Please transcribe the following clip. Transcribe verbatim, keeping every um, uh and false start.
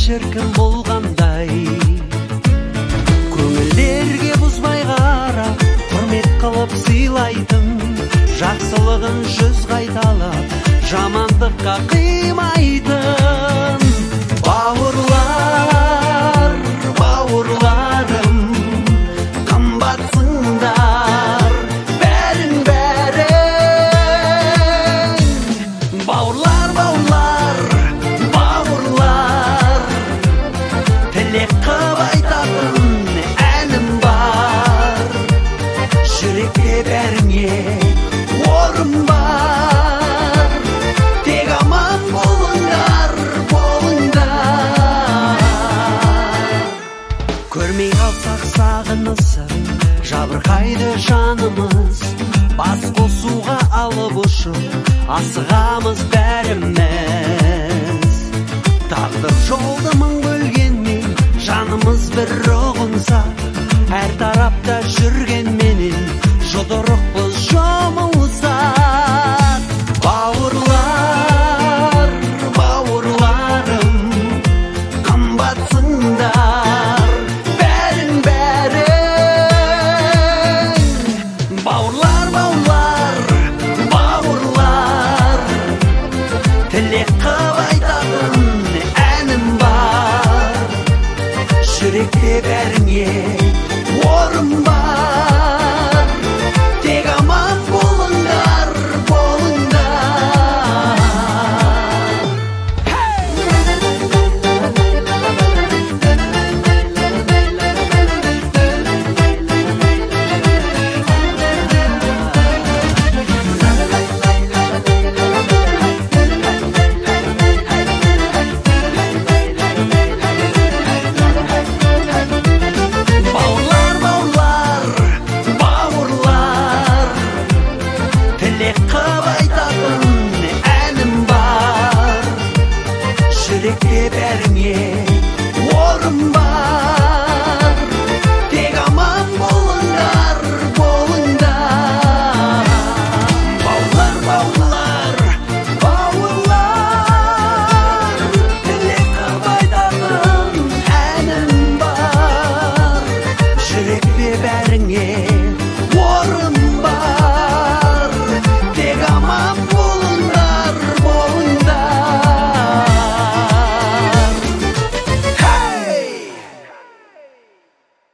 шіркін болғандай, көңілдерге бұзбай қарап, құрмет қылып сыйлайтын, жақсылығын жүз қайталап, жамандыққа қимайтын. Бауырлар, бауырларым, қымбатсыңдар бәрін бәрін. Бауырлар, бауырлар, бауырлар, тілек қып айтатын әнім бар. Жүректе бәріңе орын бар, тек аман болыңдар, болыңдар. Көрмей қалсақ сағынысып, жабырқайды жанымыз, бас қосуға алып ұшып, асығамыз бәріміз. Тағдыр жолды мың бөлгенмен, жанымыз бір ұғынса, әр тарапта жүргенменен жұдырықпыз жұмылсақ. Бауырлар, бауырларым, қымбатсыңдар бәрін бәрін. Бауырлар, бауырлар, бауырлар, тілек қып айтатын әнім бар. Жүректе бәріңе орын бар.